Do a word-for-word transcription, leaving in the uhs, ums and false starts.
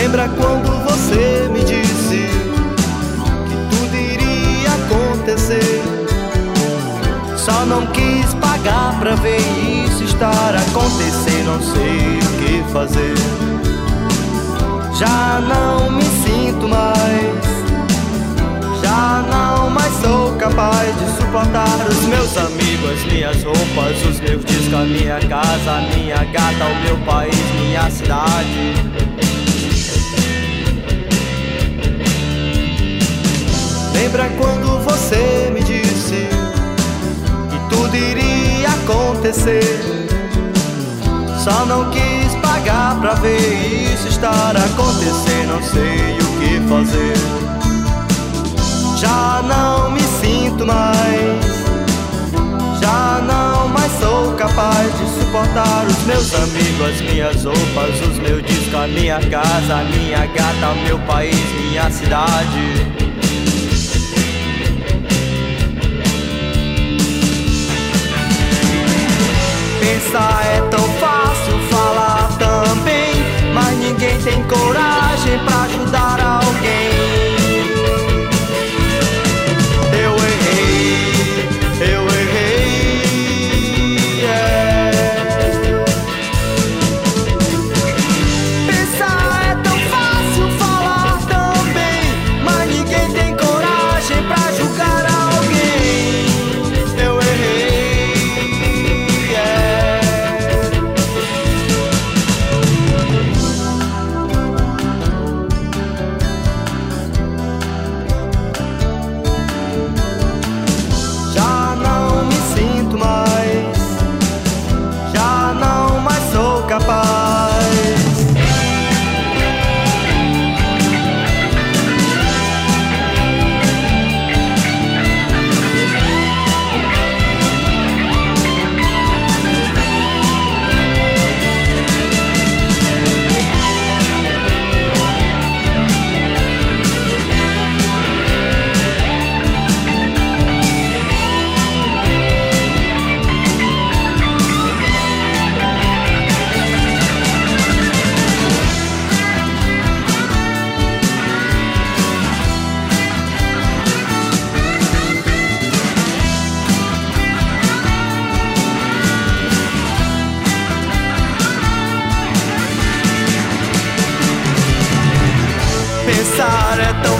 Lembra quando você me disse que tudo iria acontecer? Só não quis pagar pra ver isso estar acontecendo. Não sei o que fazer. Já não me sinto mais, já não mais sou capaz de suportar os meus amigos, as minhas roupas, os meus discos, a minha casa, a minha gata, o meu país, minha cidade. Lembra quando você me disse que tudo iria acontecer? Só não quis pagar pra ver isso estar acontecendo. Não sei o que fazer. Já não me sinto mais, já não mais sou capaz de suportar os meus amigos, as minhas roupas, os meus discos, a minha casa, a minha gata, o meu país, minha cidade. Pensar é tão fácil, falar também, mas ninguém tem coragem pra ajudar alguém. Eu errei, eu errei, é. Pensar é tão fácil, falar também, mas ninguém tem coragem pra julgar alguém. Eu errei, é. Já não me sinto mais, já não mais sou capaz. Pensar é tão